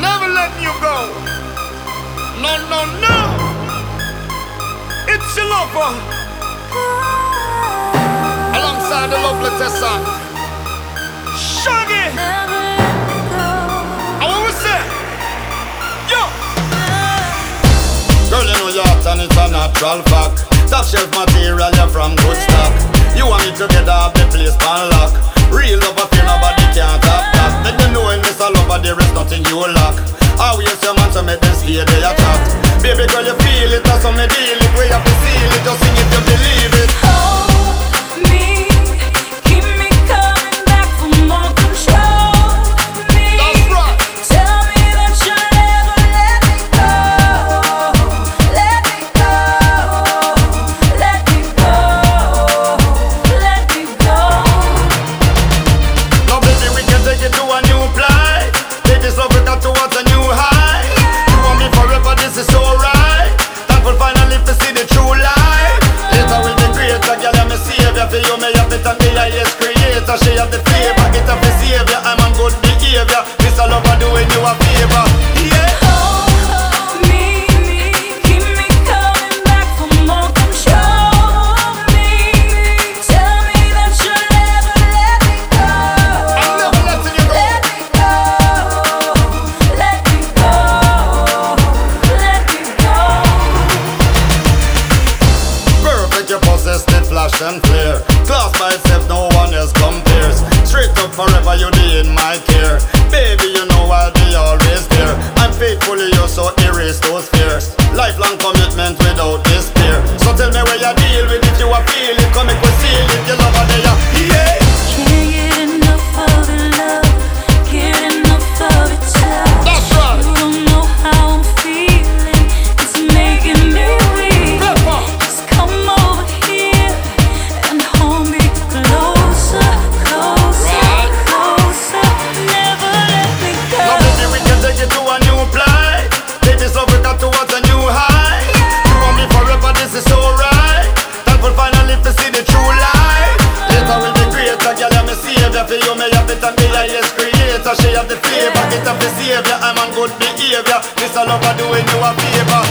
never letting you go. No, no, no. It's your lover. Alongside the lovely Tessa. Shaggy. I want to say, yo. Girl, you know your heart and it's a natural fact. Top shelf material, you're from good stock. You want me together, have the place pan lock. Real love affair, nobody can't top that. Then you know in this a lover, there is nothing you lack. Always your man to make them stay there you talk. Baby girl, you feel it, that's how me deal it. We have to seal it, just sing if you believe it. Hold me, keep me coming back for more control me. That's right. Tell me that you'll never let me go. Let me go. Let me go. Let me go. Now baby, we can take it to a new flight. Take this love, we got towards a new high. You want me forever, this is so right. Thankful finally to see the true light. Later will be greater, girl, I'm a savior. For you, me have it and the highest creator. She have the favor, get up the savior. I'm on good behavior. This a lover doing you a favor. Yeah. Hold me, keep me coming back for more control me. Tell me that you'll never let me go. I'm never letting you go. Let me go. Let me go. Let me go. Perfect, you possess it, flash and clear. Class by itself, no one else compares. Straight up forever, you be in my care. Baby, you know I'll be always there. I'm faithful to you, so erase those fears. Lifelong commitment without despair. So tell me where you deal with it, you a feel it. Come make we seal it, you love her there. Yeah. Can't get enough of the love. Get enough of it all. That's right. You don't know how I'm feeling. It's making me weak. Just come over here and hold me closer, closer, closer. Never let me go. Now baby, we can take it to a new flight. Take this love, we got towards a new high. You want me forever, this is so right. Thankful finally to see the true light. Later will be greater, girl, I'm a savior. For you, me have it and the highest creator. She have the favor, get up the savior. I'm on good behavior. This a lover doing you a favor.